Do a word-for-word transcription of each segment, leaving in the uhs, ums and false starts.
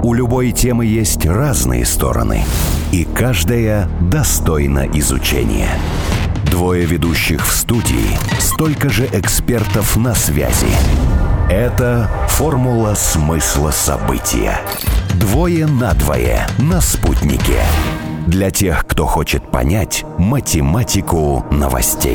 У любой темы есть разные стороны, и каждая достойна изучения. Двое ведущих в студии, столько же экспертов на связи. Это «Формула смысла события». Двое на двое на «Спутнике». Для тех, кто хочет понять математику новостей.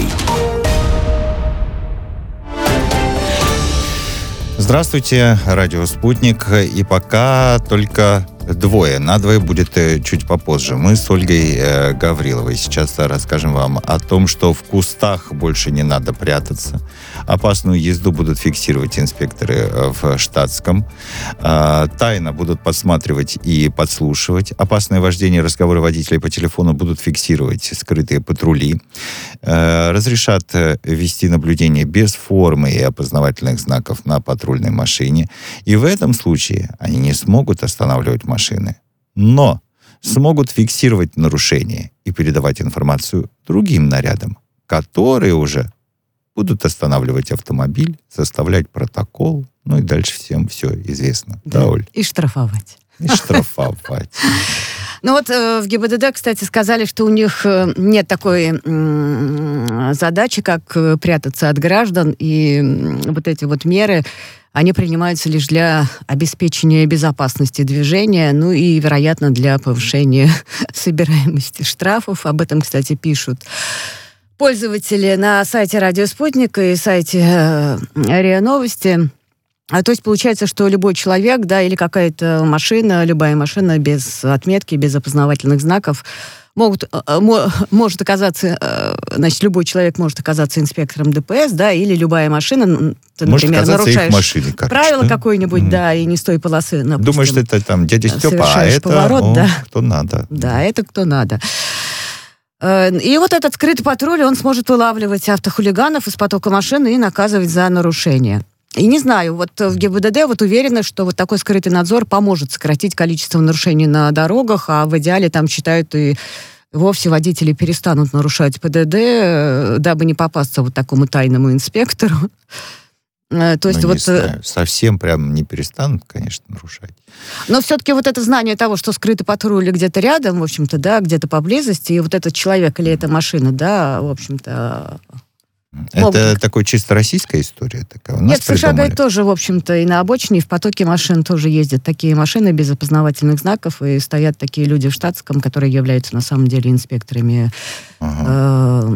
Здравствуйте, радио «Спутник». И пока только двое. Надвое будет чуть попозже. Мы с Ольгой э, Гавриловой сейчас расскажем вам о том, что в кустах больше не надо прятаться. Опасную езду будут фиксировать инспекторы в штатском. Э, тайно будут подсматривать и подслушивать. Опасное вождение, разговоры водителей по телефону будут фиксировать скрытые патрули. Э, разрешат вести наблюдение без формы и опознавательных знаков на патрульной машине. И в этом случае они не смогут останавливать машину. машины, но смогут фиксировать нарушения и передавать информацию другим нарядам, которые уже будут останавливать автомобиль, составлять протокол, ну и дальше всем все известно. Да, да Оль? И штрафовать. И штрафовать. Ну вот э, в ГИБДД, кстати, сказали, что у них э, нет такой э, задачи, как э, прятаться от граждан, и э, вот эти вот меры, они принимаются лишь для обеспечения безопасности движения, ну и, вероятно, для повышения собираемости штрафов. Об этом, кстати, пишут пользователи на сайте «Радио Спутник» и сайте э, РИА Новости. А, то есть получается, что любой человек, да, или какая-то машина, любая машина без отметки, без опознавательных знаков могут, э, мо, может оказаться, э, значит, любой человек может оказаться инспектором ДПС, да, или любая машина, ты, может например, нарушаешь машиной, правило да? какое-нибудь, mm-hmm. да, и не с той полосы, допустим, думаешь, что это там дядя Степа, а это поворот, о, да. кто надо. Да, это кто надо. И вот этот скрытый патруль, он сможет вылавливать автохулиганов из потока машин и наказывать за нарушение. И не знаю, вот в ГИБДД вот уверены, что вот такой скрытый надзор поможет сократить количество нарушений на дорогах, а в идеале там считают и вовсе водители перестанут нарушать ПДД, дабы не попасться вот такому тайному инспектору. То есть ну, вот... не знаю, совсем прям не перестанут, конечно, нарушать. Но все-таки вот это знание того, что скрытый патруль где-то рядом, в общем-то, да, где-то поблизости, и вот этот человек или эта машина, да, в общем-то... Это могут... такой чисто российская история такая? У нас Нет, в США, говорит, тоже, в общем-то, и на обочине, и в потоке машин тоже ездят такие машины без опознавательных знаков, и стоят такие люди в штатском, которые являются на самом деле инспекторами ага.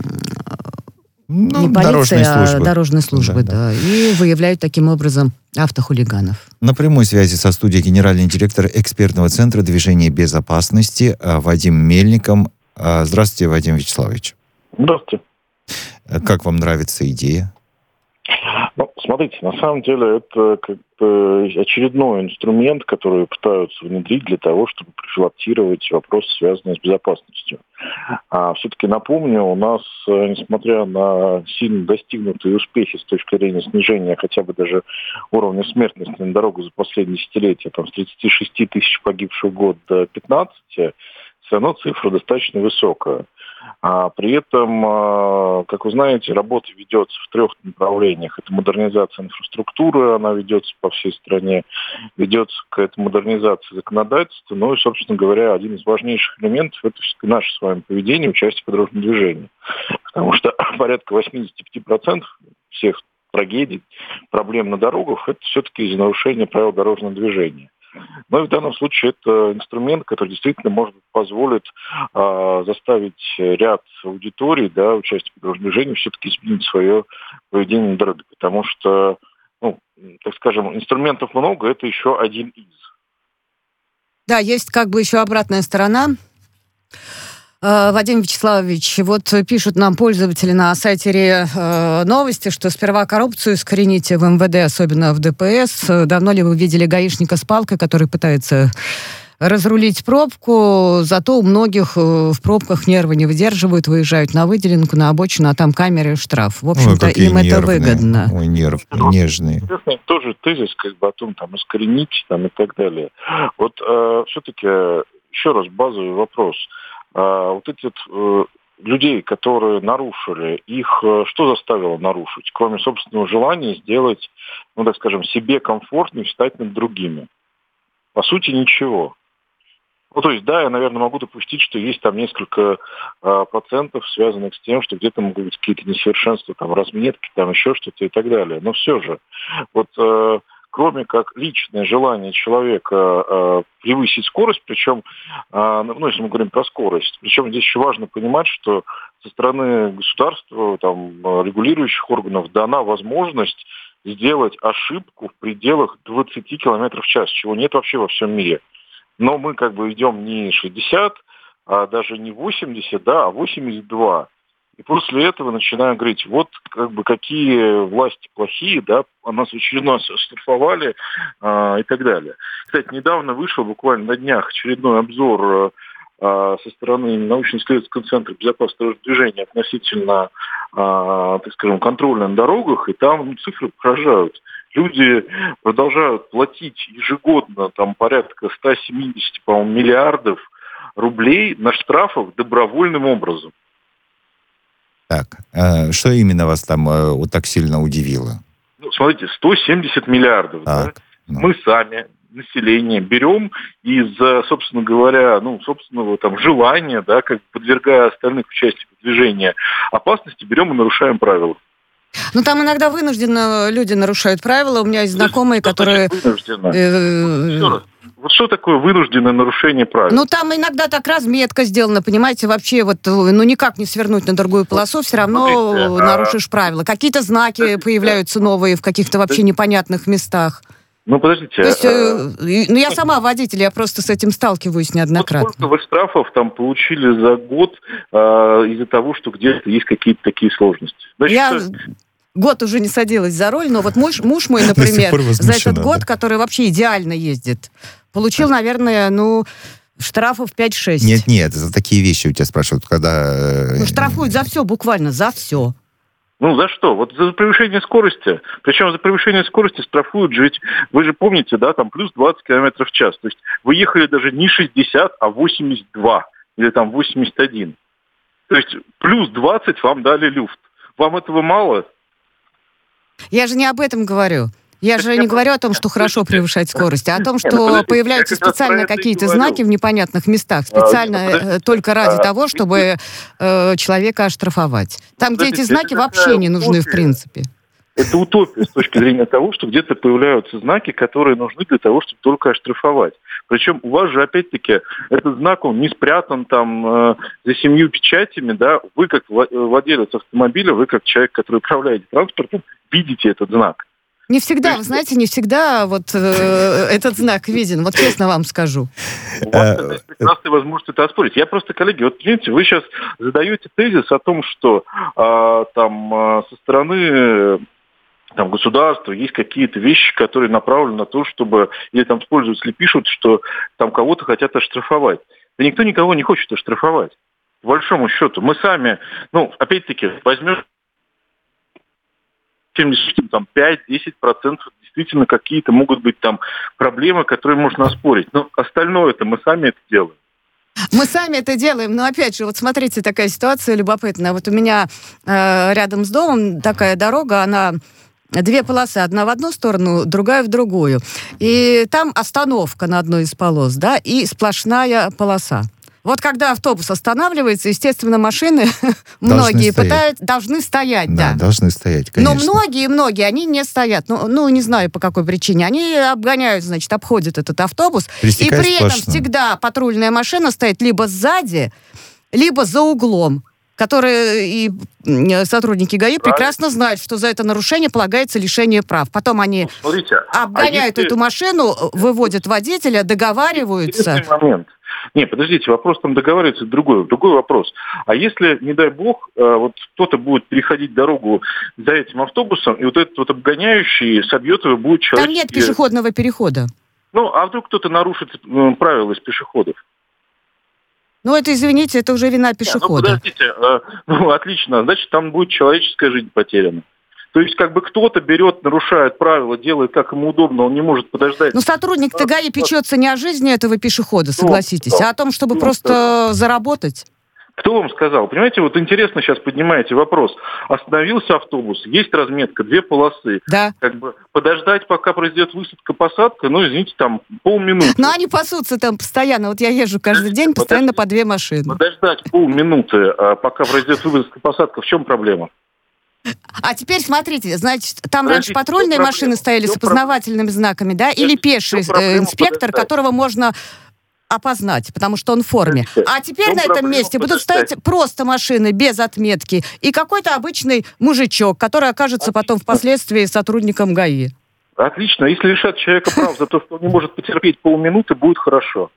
Ну, не полиции, дорожной службы. а дорожной службы, да, да. да. И выявляют таким образом автохулиганов. На прямой связи со студией генеральный директор экспертного центра движения безопасности Вадим Мельников. Здравствуйте, Вадим Вячеславович. Здравствуйте. Как вам нравится идея? Ну, смотрите, на самом деле это как бы очередной инструмент, который пытаются внедрить для того, чтобы профилактировать вопросы, связанные с безопасностью. А все-таки напомню, у нас, несмотря на сильно достигнутые успехи с точки зрения снижения хотя бы даже уровня смертности на дорогах за последние десятилетия, там с тридцати шести тысяч погибших в год до пятнадцати, все равно цифра достаточно высокая. А при этом, как вы знаете, работа ведется в трех направлениях. Это модернизация инфраструктуры, она ведется по всей стране, ведется какая-то модернизация законодательства. Ну и, собственно говоря, один из важнейших элементов – это все-таки наше с вами поведение, участие в дорожном движении. Потому что порядка восемьдесят пять процентов всех трагедий, проблем на дорогах – это все-таки из-за нарушения правил дорожного движения. Но в данном случае это инструмент, который действительно может позволить э, заставить ряд аудиторий, да, участников дорожного движения, все-таки изменить свое поведение на дороге. Потому что, ну, так скажем, инструментов много, это еще один из. Да, есть как бы еще обратная сторона. Вадим Вячеславович, вот пишут нам пользователи на сайте РИА Новости, что сперва коррупцию искорените в эм вэ дэ, особенно в дэ пэ эс. Давно ли вы видели гаишника с палкой, который пытается разрулить пробку? Зато у многих в пробках нервы не выдерживают, выезжают на выделенку, на обочину, а там камеры, штраф. В общем-то, Ой, им нервные. Это выгодно. Ой, нерв, нежные. Тоже тезис, как бы о том, там, искоренить, там, и так далее. Вот э, все-таки, еще раз, базовый вопрос. А, вот эти э, людей, которые нарушили, их э, что заставило нарушить, кроме собственного желания сделать, ну, так скажем, себе комфортнее встать над другими? По сути, ничего. Ну, то есть, да, я, наверное, могу допустить, что есть там несколько э, процентов, связанных с тем, что где-то могут быть какие-то несовершенства, там, разметки, там, еще что-то и так далее. Но все же, вот э, кроме как личное желание человека э, превысить скорость, причем, э, ну, если мы говорим про скорость, причем здесь еще важно понимать, что со стороны государства, там, регулирующих органов дана возможность сделать ошибку в пределах двадцать километров в час, чего нет вообще во всем мире. Но мы как бы идем не шестьдесят, а даже не восемьдесят, да, а восемьдесят два. И после этого начинаем говорить, вот как бы какие власти плохие, да, нас в очередной раз оштрафовали а, и так далее. Кстати, недавно вышел буквально на днях очередной обзор а, со стороны научно-исследовательского центра безопасного движения относительно, а, так скажем, контроля на дорогах, и там ну, цифры поражают. Люди продолжают платить ежегодно там порядка сто семьдесят, по-моему, миллиардов рублей на штрафах добровольным образом. Так, э, что именно вас там э, вот так сильно удивило? Ну, смотрите, сто семьдесят миллиардов. Так, да? Ну. Мы сами, население, берем из-за, собственно говоря, ну, собственного там желания, да, как подвергая остальных участников движения опасности, берем и нарушаем правила. Ну, там иногда вынужденно люди нарушают правила. У меня есть знакомые, что которые... Вынужденно? Вот что такое вынужденное нарушение правил? Ну, там иногда так разметка сделана, понимаете, вообще вот, ну, никак не свернуть на другую полосу, все равно Смотрите, нарушишь а... правила. Какие-то знаки Подождите. появляются новые в каких-то вообще непонятных местах. Ну, подождите. То есть, а... ну, я сама водитель, я просто с этим сталкиваюсь неоднократно. Вот сколько вы штрафов там получили за год а, из-за того, что где-то есть какие-то такие сложности? Значит, я... Год уже не садилась за руль, но вот муж, муж мой, например, за этот год, который вообще идеально ездит, получил, наверное, ну, штрафов пять-шесть. Нет-нет, за такие вещи у тебя спрашивают, когда... Ну, штрафуют за все, буквально, за все. Ну, за что? Вот за превышение скорости. Причем за превышение скорости штрафуют же, ведь вы же помните, да, там плюс двадцать километров в час. То есть вы ехали даже не шестьдесят, а восемьдесят два или там восемьдесят один. То есть плюс двадцать вам дали люфт. Вам этого мало? Я же не об этом говорю. Я же не говорю о том, что хорошо превышать скорость, а о том, что появляются специально какие-то знаки в непонятных местах, специально только ради того, чтобы человека оштрафовать. Там, где эти знаки вообще не нужны в принципе. Это утопия с точки зрения того, что где-то появляются знаки, которые нужны для того, чтобы только оштрафовать. Причем у вас же, опять-таки, этот знак, он не спрятан там э, за семью печатями, да, вы как владелец автомобиля, вы как человек, который управляет транспортом, видите этот знак. Не всегда, вы знаете, не всегда вот э, этот знак виден, вот честно вам скажу. У вас есть прекрасная возможность это оспорить. Я просто, коллеги, вот, видите, вы сейчас задаете тезис о том, что э, там э, со стороны... там, государства, есть какие-то вещи, которые направлены на то, чтобы, или там пользователи пишут, что там кого-то хотят оштрафовать. Да никто никого не хочет оштрафовать. По большому счету. Мы сами, ну, опять-таки, возьмем семьдесят, там, пять-десять процентов действительно какие-то могут быть там проблемы, которые можно оспорить. Но остальное-то мы сами это делаем. Мы сами это делаем, но опять же, вот смотрите, такая ситуация любопытная. Вот у меня э, рядом с домом такая дорога, она... Две полосы, одна в одну сторону, другая в другую. И там остановка на одной из полос, да, и сплошная полоса. Вот когда автобус останавливается, естественно, машины многие пытаются, должны стоять, да. Да, должны стоять, конечно. Но многие-многие, они не стоят. Ну, ну, не знаю, по какой причине. Они обгоняют, значит, обходят этот автобус. И при этом всегда патрульная машина стоит либо сзади, либо за углом, которые и сотрудники ГАИ прекрасно знают, что за это нарушение полагается лишение прав. Потом они ну, смотрите, обгоняют а если... эту машину, выводят водителя, договариваются. Интересный момент. Не, подождите, вопрос там договаривается другой. Другой вопрос. А если, не дай бог, вот кто-то будет переходить дорогу за этим автобусом, и вот этот вот обгоняющий собьет его, будет человек... Там нет пешеходного перехода. Ну, а вдруг кто-то нарушит правила из пешеходов? Ну, это, извините, это уже вина пешехода. Ну, подождите, ну, отлично, значит, там будет человеческая жизнь потеряна. То есть, как бы кто-то берет, нарушает правила, делает, как ему удобно, он не может подождать. Ну, сотрудник ТГАИ печется не о жизни этого пешехода, согласитесь, ну, а о том, чтобы ну, просто да. заработать. Кто вам сказал? Понимаете, вот интересно сейчас поднимаете вопрос. Остановился автобус, есть разметка, две полосы. Да. Как бы подождать, пока произойдет высадка-посадка, ну, извините, там полминуты. Но они пасутся там постоянно. Вот я езжу каждый день, постоянно по две машины. Подождать полминуты, пока произойдет высадка-посадка, в чем проблема? А теперь смотрите, значит, там Подождите, раньше патрульные машины стояли с опознавательными знаками, да, или пеший э, инспектор, которого можно опознать, потому что он в форме. А теперь на этом месте будут стоять просто машины без отметки и какой-то обычный мужичок, который окажется потом впоследствии сотрудником ГАИ. Отлично. Если лишат человека прав за то, что он не может потерпеть полминуты, будет хорошо.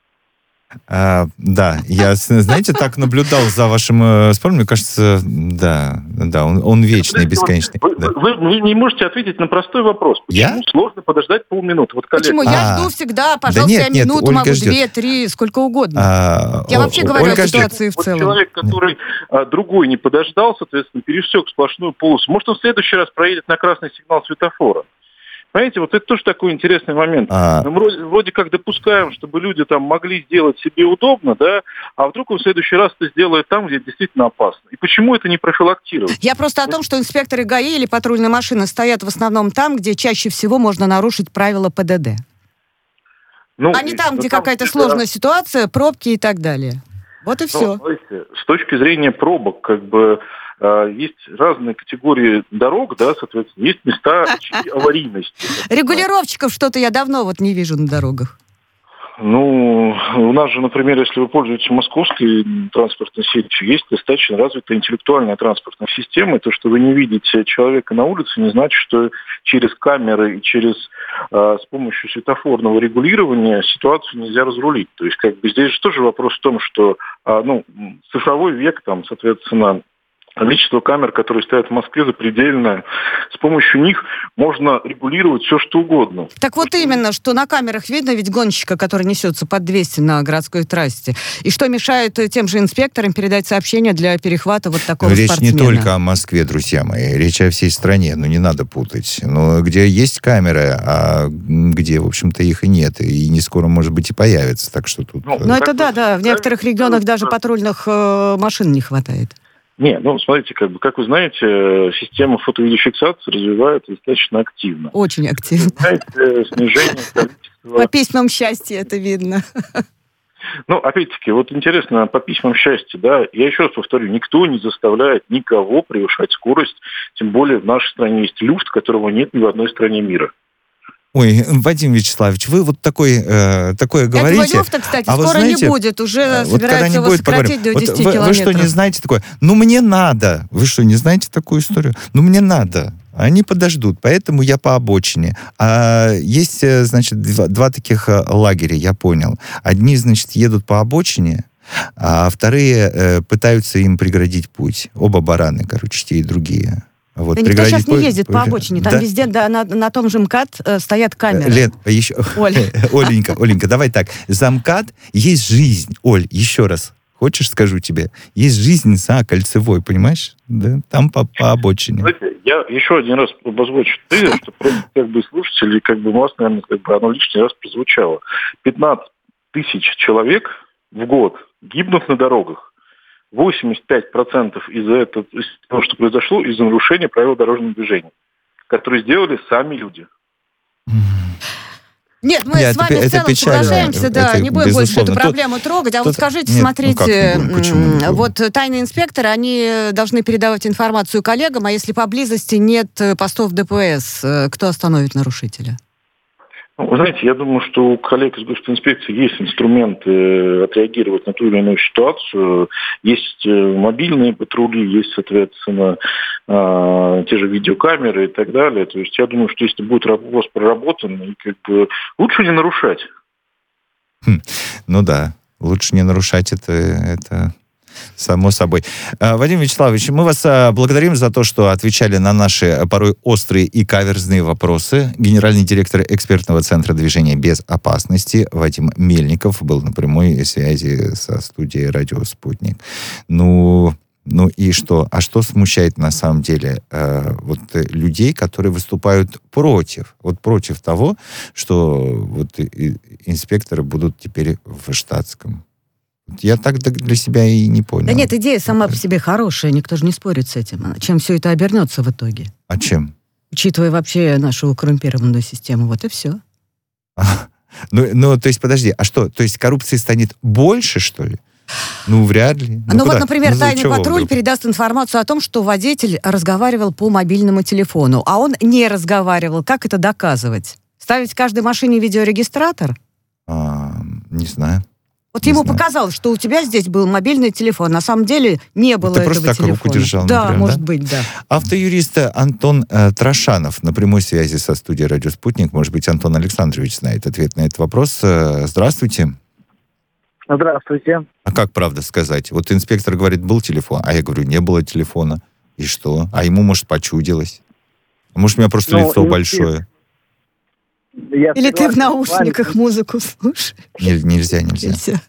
А, да, я, знаете, так наблюдал за вашим э, спором, мне кажется, да, да, он, он вечный, бесконечный. Вы, да. вы, вы не можете ответить на простой вопрос. Почему Я? сложно подождать полминуты? Вот, коллега. Почему? Я А. жду всегда, пожалуйста, Да нет, я нет, минуту Ольга могу, ждет. две, три, сколько угодно. А, Я О- вообще говорю Ольга о ждет. ситуации в Вот целом. человек, который а, другой не подождал, соответственно, пересек сплошную полосу, может, он в следующий раз проедет на красный сигнал светофора. Понимаете, вот это тоже такой интересный момент. А. Мы вроде, вроде как допускаем, чтобы люди там могли сделать себе удобно, да, а вдруг он в следующий раз это сделает там, где действительно опасно. И почему это не профилактировать? Я просто о том, что инспекторы ГАИ или патрульные машины стоят в основном там, где чаще всего можно нарушить правила ПДД. Ну, А не там, ну, где там какая-то это- сложная ситуация, пробки и так далее. Вот и Ну, все. знаете, с точки зрения пробок, как бы э, есть разные категории дорог, да, соответственно, есть места очаги- аварийности. Регулировщиков что-то я давно вот не вижу на дорогах. Ну, у нас же, например, если вы пользуетесь московской транспортной сетью, есть достаточно развитая интеллектуальная транспортная система. И то, что вы не видите человека на улице, не значит, что через камеры и через э, с помощью светофорного регулирования ситуацию нельзя разрулить. То есть, как бы здесь же тоже вопрос в том, что э, ну, цифровой век, там, соответственно, количество камер, которые стоят в Москве, запредельное. С помощью них можно регулировать все, что угодно. Так вот именно, что на камерах видно ведь гонщика, который несется под двести на городской трассе. И что мешает тем же инспекторам передать сообщение для перехвата вот такого Речь спортсмена? не только о Москве, друзья мои, речь о всей стране, ну не надо путать. Но где есть камеры, а где, в общем-то, их и нет, и не скоро, может быть, и появится, так что тут... Ну, Ну это Так да, вот, да, в некоторых правильно, регионах даже да. патрульных э, машин не хватает. Не, ну, смотрите, как бы, как вы знаете, система фото-видеофиксации развивается достаточно активно. Очень активно. Знаете, снижение количества... По письмам счастья это видно. Ну, опять-таки, вот интересно, по письмам счастья, да, я еще раз повторю, никто не заставляет никого превышать скорость, тем более в нашей стране есть люфт, которого нет ни в одной стране мира. Ой, Вадим Вячеславович, вы вот такой, э, такое говорите... Этого люфта, кстати, а вы скоро знаете, не будет. Уже э, вот собираются его когда-нибудь сократить до поговорим. десяти Вот вы, километров. вы что, не знаете такое? Ну, мне надо. Вы что, не знаете такую историю? Ну, мне надо. Они подождут, поэтому я по обочине. А есть, э, значит, два, два таких э, лагеря, я понял. Одни, значит, едут по обочине, а вторые э, пытаются им преградить путь. Оба бараны, короче, те и другие. Вот, Да никто сейчас не путь- ездит по обочине. Там Да? везде да, на, на том же МКАД э, стоят камеры. Лен, еще... Оля. Оленька, Оленька, давай так. За МКАД есть жизнь. Оль, еще раз. Хочешь, скажу тебе? Есть жизнь за Кольцевой, понимаешь? Да, там по, по обочине. Знаете, я еще один раз обозвучу тезис, что просто как бы слушатели, как бы у вас, наверное, как бы оно лишний раз прозвучало. пятнадцать тысяч человек в год гибнут на дорогах. восемьдесят пять процентов из-за этого, из того, что произошло, из-за нарушения правил дорожного движения, которые сделали сами люди. Нет, мы Нет, с вами это в целом печально. соглашаемся, да, Это не будем больше безусловно. эту Тут- проблему трогать. А вот тут- скажите, нет, ну смотрите, как не будем? Почему не м, будем? вот тайные инспекторы, они должны передавать информацию коллегам, а если поблизости нет э, постов ДПС, э, кто остановит нарушителя? Ну, вы знаете, я думаю, что у коллег из госинспекции есть инструменты э, отреагировать на ту или иную ситуацию. Есть э, мобильные патрули, есть, соответственно, э, те же видеокамеры и так далее. То есть я думаю, что если будет вопрос проработан, и как бы лучше не нарушать. Ну да, лучше не нарушать это, это само собой. А, Вадим Вячеславович, мы вас а, благодарим за то, что отвечали на наши а, порой острые и каверзные вопросы. Генеральный директор экспертного центра движения без опасности Вадим Мельников был на прямой связи со студией «Радио Спутник». Ну... Ну и что? А что смущает на самом деле э, вот э, людей, которые выступают против, вот против того, что вот и- и инспекторы будут теперь в штатском? Я так для себя и не понял. Да нет, идея сама по себе хорошая, никто же не спорит с этим. Чем все это обернется в итоге? А чем? Учитывая вообще нашу коррумпированную систему, вот и все. Ну, ну, то есть, подожди, а что? То есть коррупции станет больше, что ли? Ну, вряд ли. Ну, ну вот, например, ну, тайный патруль вдруг? передаст информацию о том, что водитель разговаривал по мобильному телефону, а он не разговаривал. Как это доказывать? Ставить в каждой машине видеорегистратор? А, не знаю. Вот не ему знаю. показалось, что у тебя здесь был мобильный телефон. На самом деле не было Ты этого просто так телефона. руку держал, да, например, может да? быть, да. Автоюрист Антон э, Трошанов на прямой связи со студией «Радио Спутник». Может быть, Антон Александрович знает ответ на этот вопрос. Э, здравствуйте. Здравствуйте. А как правда сказать? Вот инспектор говорит, был телефон, а я говорю, не было телефона. И что? А ему, может, почудилось? А может, у меня просто ну, лицо инспектор... большое? Я Или ты в наушниках музыку слушаешь? Не, нельзя, нельзя. нельзя.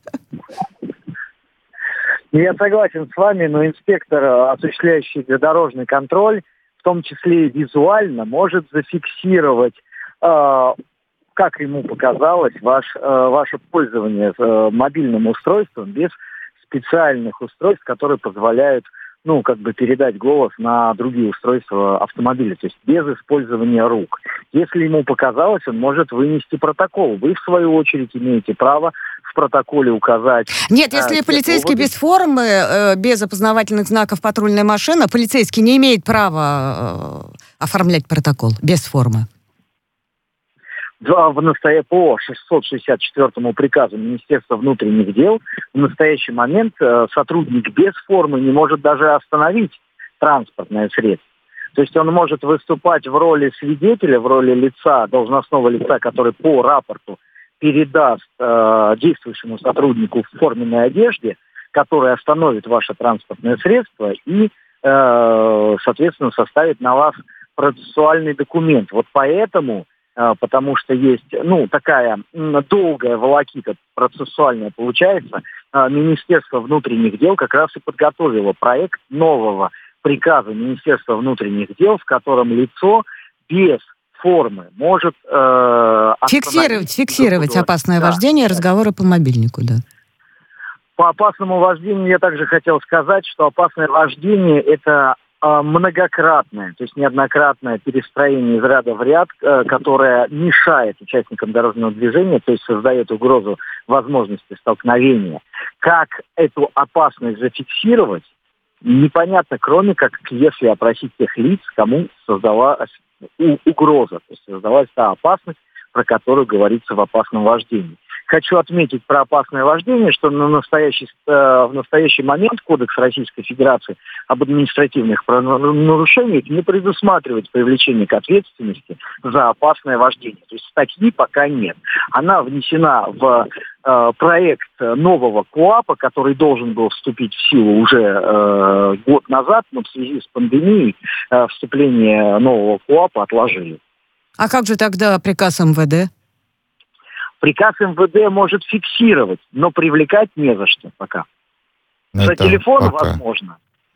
Я согласен с вами, но инспектор, осуществляющий дорожный контроль, в том числе и визуально, может зафиксировать, э, как ему показалось, ваш, э, ваше пользование э, мобильным устройством без специальных устройств, которые позволяют, ну, как бы передать голос на другие устройства автомобиля, то есть без использования рук. Если ему показалось, он может вынести протокол. Вы, в свою очередь, имеете право в протоколе указать... Нет, если э, полицейский поводы. без формы, э, без опознавательных знаков патрульная машина, полицейский не имеет права э, оформлять протокол без формы. В настоя... По шестьсот шестьдесят четвёртому приказу Министерства внутренних дел в настоящий момент э, сотрудник без формы не может даже остановить транспортное средство. То есть он может выступать в роли свидетеля, в роли лица, должностного лица, который по рапорту передаст э, действующему сотруднику в форменной одежде, который остановит ваше транспортное средство и, э, соответственно, составит на вас процессуальный документ. Вот поэтому, э, потому что есть, ну, такая м, долгая волокита процессуальная получается, э, Министерство внутренних дел как раз и подготовило проект нового приказа Министерства внутренних дел, в котором лицо без формы может э, фиксировать, фиксировать опасное да. вождение, разговоры по мобильнику, да. По опасному вождению я также хотел сказать, что опасное вождение – это э, многократное, то есть неоднократное перестроение из ряда в ряд, э, которое мешает участникам дорожного движения, то есть создает угрозу возможности столкновения. Как эту опасность зафиксировать, непонятно, кроме как если опросить тех лиц, кому создалась угроза, то есть создалась та опасность, про которую говорится в опасном вождении. Хочу отметить про опасное вождение, что на настоящий, э, в настоящий момент Кодекс Российской Федерации об административных правонарушениях не предусматривает привлечение к ответственности за опасное вождение. То есть статьи пока нет. Она внесена в э, проект нового КоАПа, который должен был вступить в силу уже э, год назад, но в связи с пандемией э, вступление нового КоАПа отложили. А как же тогда приказ эм вэ дэ? Приказ эм вэ дэ может фиксировать, но привлекать не за что пока. Это за телефон пока. возможно.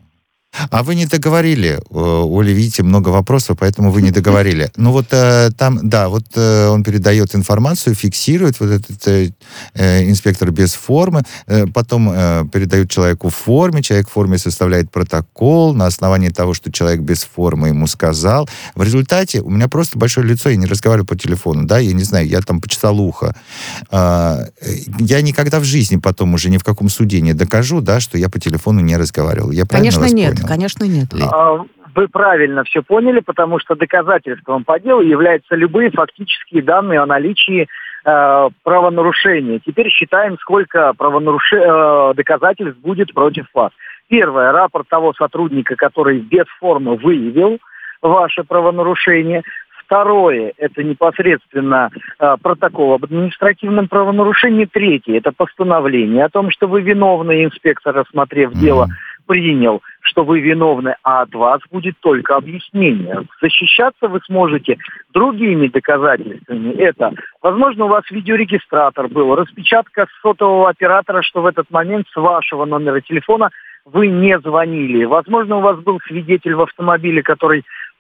А вы не договорили, Оля, видите, много вопросов, поэтому вы не договорили. Ну вот э, там, да, вот э, он передает информацию, фиксирует, вот этот э, инспектор без формы, э, потом э, передает человеку в форме, человек в форме составляет протокол на основании того, что человек без формы ему сказал. В результате у меня просто большое лицо, я не разговариваю по телефону, да, я не знаю, я там почесал ухо. Э, я никогда в жизни потом уже ни в каком суде не докажу, да, что я по телефону не разговаривал. Я правильно Конечно, вас нет. понял? Конечно, нет. Вы правильно все поняли, потому что доказательством по делу являются любые фактические данные о наличии э, правонарушения. Теперь считаем, сколько правонаруш... э, доказательств будет против вас. Первое, рапорт того сотрудника, который без формы выявил ваше правонарушение. Второе, это непосредственно э, протокол об административном правонарушении. Третье, это постановление о том, что вы виновны, и инспектор, рассмотрев mm-hmm. дело, принял, что вы виновны, а от вас будет только объяснение. Защищаться вы сможете другими доказательствами. Это, возможно, у вас видеорегистратор был, распечатка с сотового оператора, что в этот момент с вашего номера телефона вы не звонили. Возможно, у вас был свидетель в автомобиле, который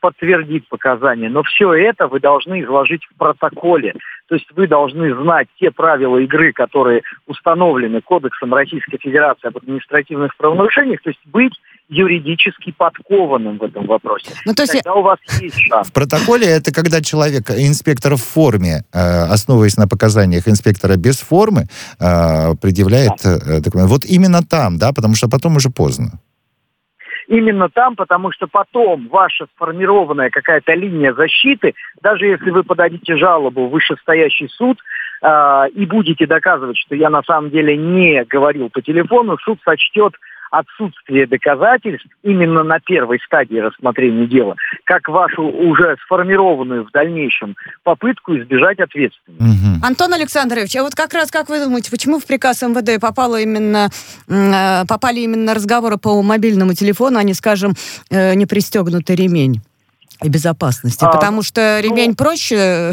подтвердит показания. Но все это вы должны изложить в протоколе. То есть вы должны знать те правила игры, которые установлены Кодексом Российской Федерации об административных правонарушениях, то есть быть юридически подкованным в этом вопросе. Ну, то есть... Тогда у вас есть шанс. В протоколе это когда человек, инспектор в форме, э, основываясь на показаниях инспектора без формы, э, предъявляет э, документ. Вот именно там, да, потому что потом уже поздно. Именно там, потому что потом ваша сформированная какая-то линия защиты, даже если вы подадите жалобу в вышестоящий суд э, и будете доказывать, что я на самом деле не говорил по телефону, суд сочтет отсутствие доказательств именно на первой стадии рассмотрения дела, как вашу уже сформированную в дальнейшем попытку избежать ответственности. Угу. Антон Александрович, а вот как раз, как вы думаете, почему в приказ МВД попало именно, э, попали именно разговоры по мобильному телефону, а не, скажем, э, не пристегнутый ремень и безопасности? А, Потому что ремень ну, проще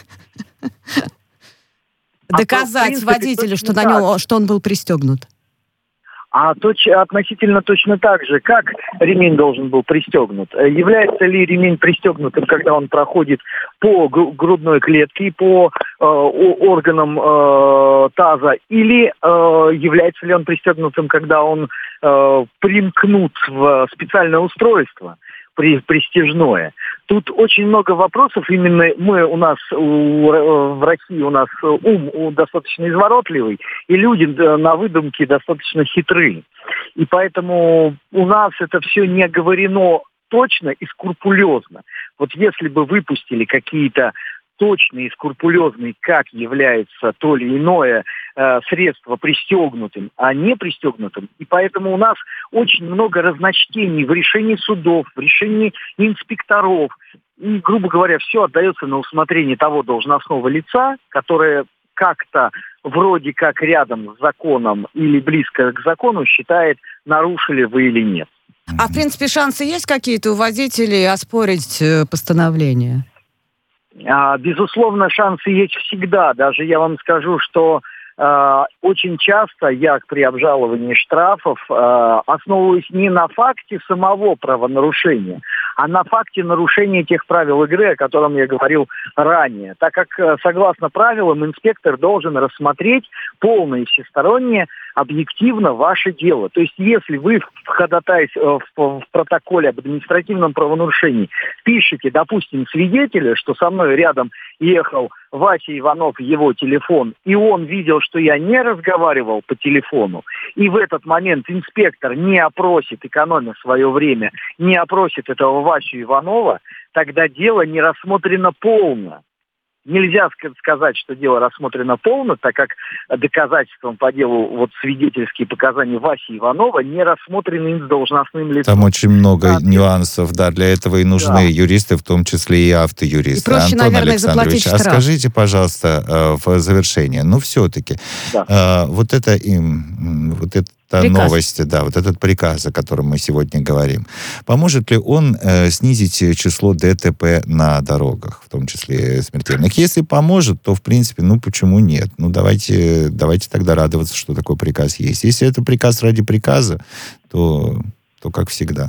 доказать водителю, что на нем, что он был пристегнут. А точ, относительно точно так же, как ремень должен был пристегнут. Является ли ремень пристегнутым, когда он проходит по грудной клетке, по э, органам э, таза, или э, является ли он пристегнутым, когда он э, примкнут в специальное устройство, при, пристяжное. Тут очень много вопросов. Именно мы у нас у, в России у нас ум достаточно изворотливый, и люди на выдумке достаточно хитры. И поэтому у нас это все не оговорено точно и скрупулезно. Вот если бы выпустили какие-то точные и скрупулезные, как является то или иное э, средство пристегнутым, а не пристегнутым. И поэтому у нас очень много разночтений в решении судов, в решении инспекторов. И, грубо говоря, все отдается на усмотрение того должностного лица, которое как-то вроде как рядом с законом или близко к закону считает, нарушили вы или нет. А, в принципе, шансы есть какие-то у водителей оспорить э, постановление? Безусловно, шансы есть всегда. Даже я вам скажу, что э, очень часто я при обжаловании штрафов э, основываюсь не на факте самого правонарушения, а на факте нарушения тех правил игры, о котором я говорил ранее. Так как, э, согласно правилам, инспектор должен рассмотреть полно и всесторонне, объективно ваше дело. То есть, если вы в, ходатай, в, в протоколе об административном правонарушении пишете, допустим, свидетеля, что со мной рядом ехал Вася Иванов, его телефон, и он видел, что я не разговаривал по телефону, и в этот момент инспектор не опросит, экономя свое время, не опросит этого Васю Иванова, тогда дело не рассмотрено полно. Нельзя сказать, что дело рассмотрено полно, так как доказательством по делу вот свидетельские показания Васи Иванова не рассмотрены с должностным лицом. Там очень много да, нюансов, да, для этого и нужны да. юристы, в том числе и автоюристы. И проще, Антон наверное, Александрович, а скажите, пожалуйста, в завершение, ну все-таки, да. вот это им, вот это Приказ. Новости, да, вот этот приказ, о котором мы сегодня говорим, поможет ли он э, снизить число ДТП на дорогах, в том числе смертельных? Если поможет, то, в принципе, ну, почему нет? Ну, давайте, давайте тогда радоваться, что такой приказ есть. Если это приказ ради приказа, то, то как всегда.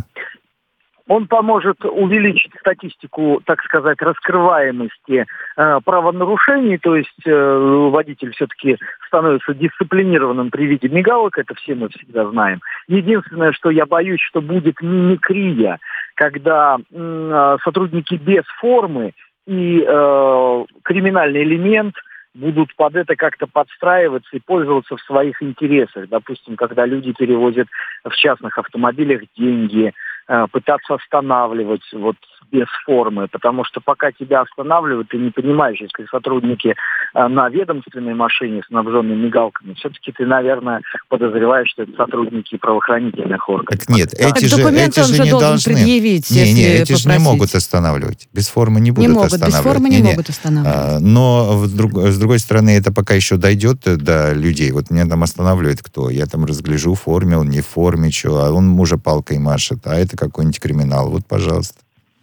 Он поможет увеличить статистику, так сказать, раскрываемости э, правонарушений, то есть э, водитель все-таки становится дисциплинированным при виде мигалок, это все мы всегда знаем. Единственное, что я боюсь, что будет мимикрия, когда э, сотрудники без формы и э, криминальный элемент будут под это как-то подстраиваться и пользоваться в своих интересах. Допустим, когда люди перевозят в частных автомобилях деньги, пытаться останавливать вот без формы, потому что пока тебя останавливают, ты не понимаешь, если сотрудники на ведомственной машине, снабженной мигалками, все-таки ты, наверное, подозреваешь, что это сотрудники правоохранительных органов. Так нет, да. эти так же, эти же не должны. Предъявить, не, не, эти попросить. же не могут останавливать. Без формы не будут не могут, останавливать. Без формы не, не могут останавливать. А, но с, друг, с другой стороны, это пока еще дойдет до людей. Вот меня там останавливает кто? Я там разгляжу, в форме он, не в форме, что, а он уже палкой машет, а это какой-нибудь криминал. Вот, пожалуйста.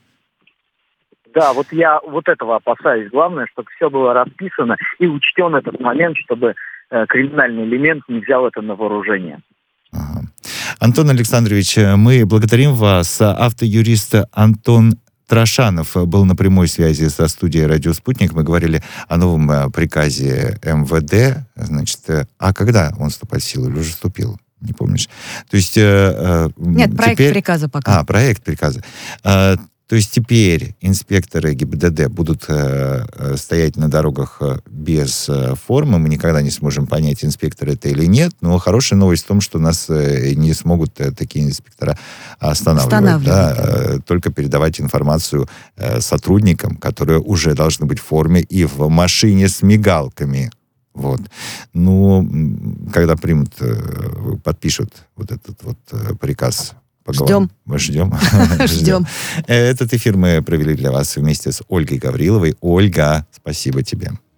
Да, вот я вот этого опасаюсь. Главное, чтобы все было расписано и учтен этот момент, чтобы э, криминальный элемент не взял это на вооружение. Ага. Антон Александрович, мы благодарим вас. Автоюрист Антон Страшанов был на прямой связи со студией «Радио Спутник». Мы говорили о новом приказе эм вэ дэ. Значит, а когда он вступает в силу или уже вступил? Не помнишь? То есть... Нет, проект теперь... приказа пока. А, проект приказа. То есть теперь инспекторы ГИБДД будут э, стоять на дорогах без э, формы. Мы никогда не сможем понять, инспектор это или нет. Но хорошая новость в том, что нас э, не смогут э, такие инспектора останавливать. Да, э, только передавать информацию э, сотрудникам, которые уже должны быть в форме и в машине с мигалками. Вот. Ну, когда примут, э, подпишут вот этот вот э, приказ. Ждем. Ждем. Ждем. Этот эфир мы провели для вас вместе с Ольгой Гавриловой. Ольга, спасибо тебе.